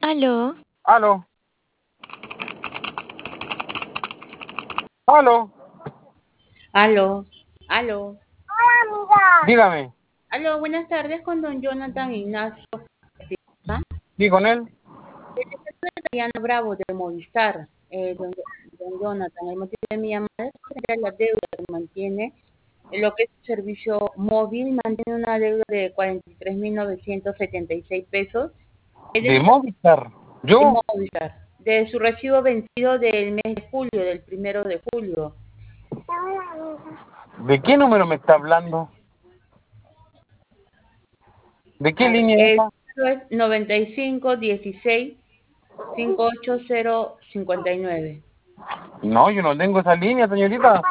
Aló, Aló, aló, Aló, aló, dígame, aló, buenas tardes con don Jonathan Ignacio. ¿sí con él? Diana Bravo de Movistar. Don Jonathan, el motivo de mi llamada es sobre la deuda que mantiene lo que es su servicio móvil, mantiene una deuda de 43.976 pesos. Es De de Movistar. de ¿Yo? Movistar, de su recibo vencido del mes de julio, del 1 de julio. ¿De qué número me está hablando? ¿De qué A ver, línea es el esa? número es 9516-58059. No, yo no tengo esa línea, señorita.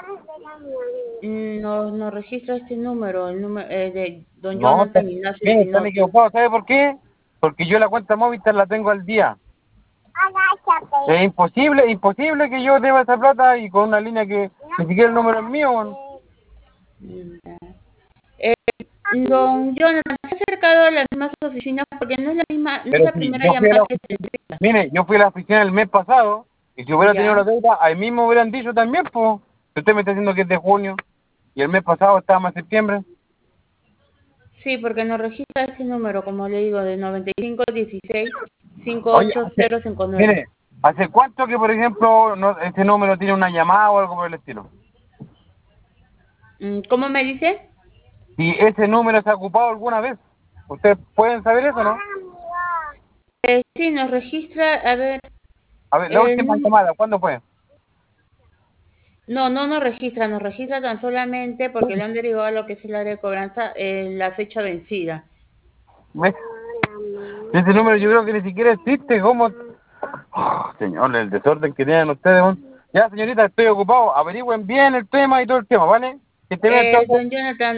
No registra este número, el número de don No, Jonathan Ignacio mire, están Espinosa. equivocados. ¿Sabe por qué? Porque yo la cuenta Movistar la tengo al día. Es imposible que yo deba esa plata y con una línea que ni siquiera el número es mío. Bueno. Eh, Don Jonathan, ¿se ha acercado a las mismas oficinas? Porque no es la misma, no es Pero la si primera yo fui a llamada la que oficina, tendría. mire, yo fui a la oficina el mes pasado y si hubiera tenido la Ya, deuda, ahí mismo hubieran dicho también, pues. Si usted me está diciendo que es de junio y el mes pasado estábamos en septiembre. sí, porque nos registra ese número, como le digo, de Oye, 9516-58059. mire, ¿hace cuánto que, por ejemplo, ese número tiene una llamada o algo por el estilo? ¿Cómo me dice? Si ese número se ha ocupado alguna vez. ¿Ustedes pueden saber eso, no? Sí, nos registra, a ver, A ver, la el última número. llamada, ¿cuándo fue? No nos registra tan solamente porque le han derivado a lo que es el área de cobranza la fecha vencida. ¿Ves? Ese número yo creo que ni siquiera existe. ¿Cómo? Oh, señor, el desorden que tienen ustedes. ¿No? Ya, señorita, estoy ocupado. Averigüen bien el tema y todo el tema, ¿vale? Que esté bien, chao. Don Jonathan,